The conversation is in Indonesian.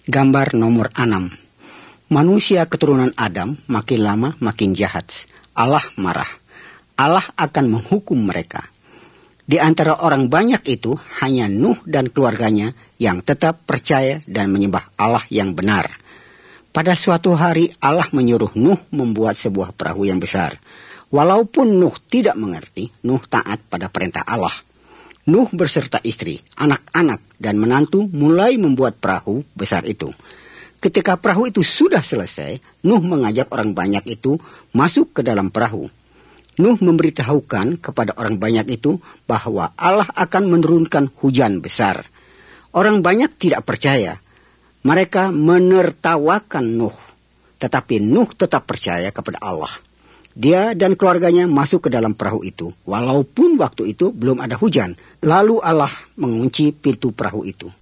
Gambar nomor 6. Manusia keturunan Adam makin lama makin jahat. Allah marah. Allah akan menghukum mereka. Di antara orang banyak itu, hanya Nuh dan keluarganya yang tetap percaya dan menyembah Allah yang benar. Pada suatu hari Allah menyuruh Nuh membuat sebuah perahu yang besar. Walaupun Nuh tidak mengerti, Nuh taat pada perintah Allah. Nuh beserta istri, anak-anak, dan menantu mulai membuat perahu besar itu. Ketika perahu itu sudah selesai, Nuh mengajak orang banyak itu masuk ke dalam perahu. Nuh memberitahukan kepada orang banyak itu bahwa Allah akan menurunkan hujan besar. Orang banyak tidak percaya. Mereka menertawakan Nuh. Tetapi Nuh tetap percaya kepada Allah. Dia dan keluarganya masuk ke dalam perahu itu, walaupun waktu itu belum ada hujan. Lalu Allah mengunci pintu perahu itu.